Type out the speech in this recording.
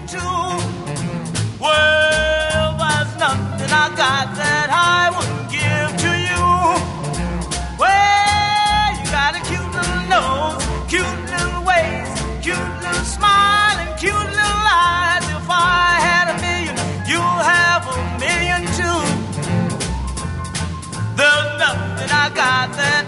too. Well, there's nothing I got that I wouldn't give to you. Well, you got a cute little nose, cute little waist, cute little smile, and cute little eyes. If I had a million, you'll have a million too. There's nothing I got that